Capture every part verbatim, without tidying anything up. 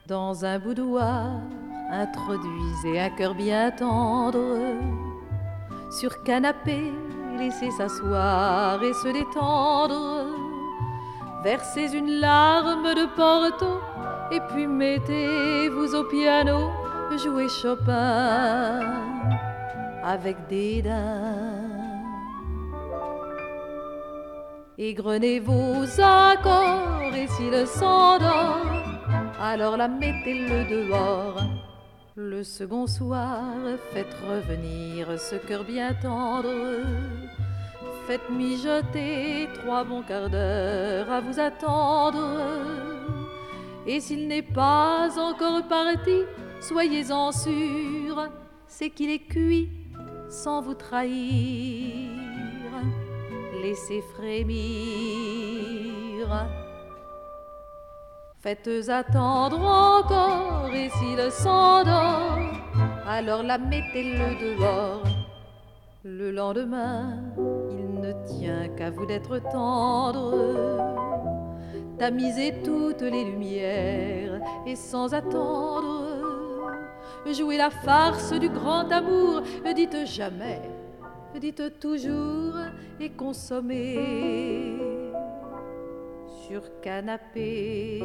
Dans un boudoir, introduisez un cœur bien tendre. Sur canapé, laissez s'asseoir et se détendre. Versez une larme de Porto et puis mettez-vous au piano, jouez Chopin avec dédain. Égrenez vos accords et s'il s'endort, alors la mettez-le dehors. Le second soir, faites revenir ce cœur bien tendre. Faites mijoter trois bons quarts d'heure à vous attendre. Et s'il n'est pas encore parti, soyez-en sûr, c'est qu'il est cuit sans vous trahir. Laissez frémir. Faites attendre encore et s'il s'endort, alors la mettez-le dehors. Le lendemain, il ne tient qu'à vous d'être tendre. Tamisez toutes les lumières et sans attendre, jouez la farce du grand amour. Dites jamais, dites toujours et consommez sur canapé.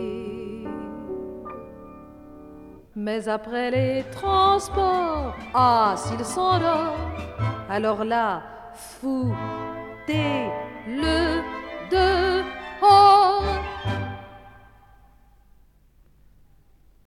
Mais après les transports, ah, s'il s'endort, alors là, foutez-le dehors.